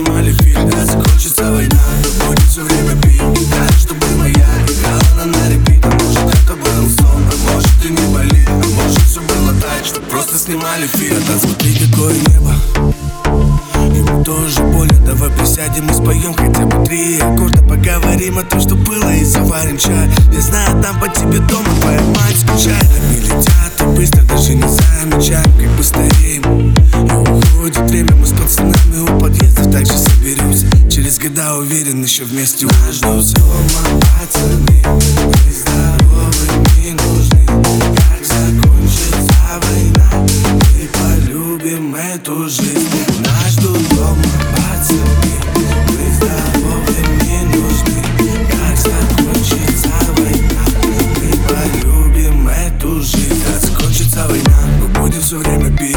снимали фильм. Когда закончится война, мы будем все время пить. Так, чтобы моя играла она на репит. А может это был сон, а может и не болит. А может все было так, что просто снимали фильм. Тогда смотри, какое небо, ему тоже больно. Давай присядем и споем хотя бы 3 аккорда. Поговорим о том, что было, и заварим чай. Я знаю, там по тебе дома твоя мать скучает. Они летят и быстро, даже не замечаем, как мы стареем. И уходит время, мы с пацанами у подъездов также соберемся. Через года, уверен, еще вместе нас ждут дома пацаны. Мы здоровы, не нужны. Как закончится война, мы полюбим эту жизнь. Нас ждут дома пацаны. Мы здоровы, не нужны. Как закончится война, мы полюбим эту жизнь. Как закончится война, мы будем все время пить.